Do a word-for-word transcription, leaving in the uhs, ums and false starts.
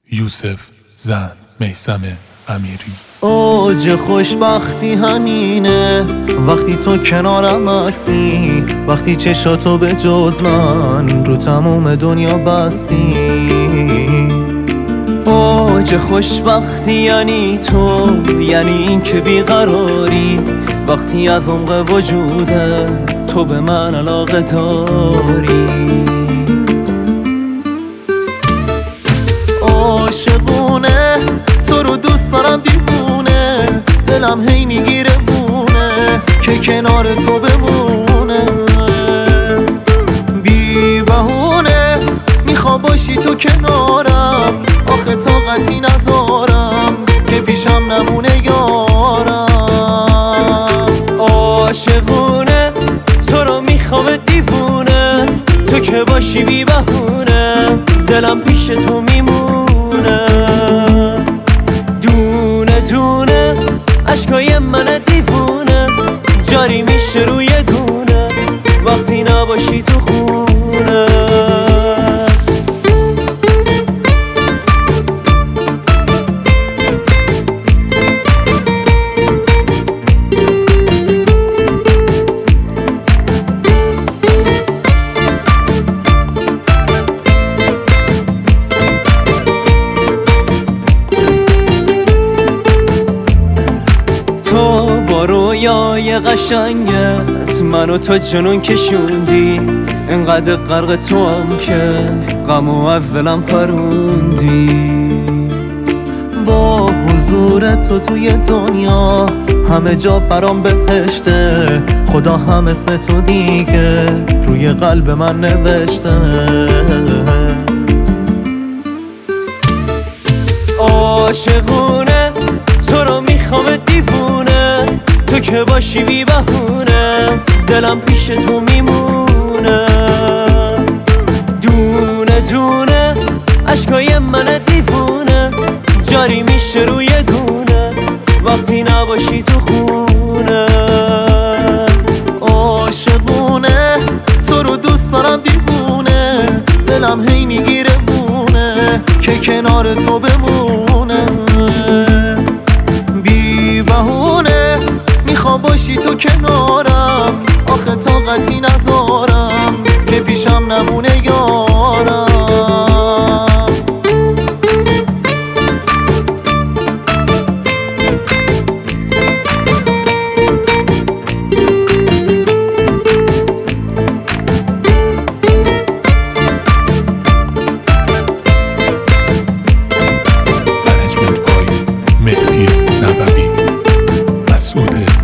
یوسف زن میثم امیری. اوج خوشبختی همینه وقتی تو کنارم هستی، وقتی چشاتو به جز من رو تموم دنیا بستی. اوج خوشبختی یعنی تو، یعنی این که بیقراری وقتی از عمق وجوده تو به من علاقه داری. عاشقونه تو رو دوست دارم دیوونه، دلم هی میگیره بونه که کنار تو بمونه. بی بهونه میخوام باشی تو کنارم، آخه طاقتی ندارم که پیشم نمونه یارم. عاشقونه تو رو میخوام دیوونه، تو که باشی بی بهونه دلم پیش تو میمونه. دونه دونه عشقای من دیوونه جاری میشه روی گونه وقتی نباشی تو خونه. با رویای قشنگت منو تا جنون کشوندی، انقدر غرق تو هم که غمو اولم پروندی. با حضور تو توی دنیا همه جا برام بهشته، خدا هم اسم تو دیگه روی قلب من نوشته. عاشقونه تو رو میخوام دیوونه، تو که باشی بی بهونه دلم پیش تو میمونه. دونه دونه عشقای من دیوونه جاری میشه روی گونه وقتی نباشی تو خونه. عاشقونه تو رو دوست دارم دیوونه، دلم هی میگیره بونه که کنار تو بمونه. بی بهونه میخوام باشی تو کنارم، آخه طاقتی ندارم که پیشم نمونه یارم. منیجمنت بای مهدی نبوی، مسعود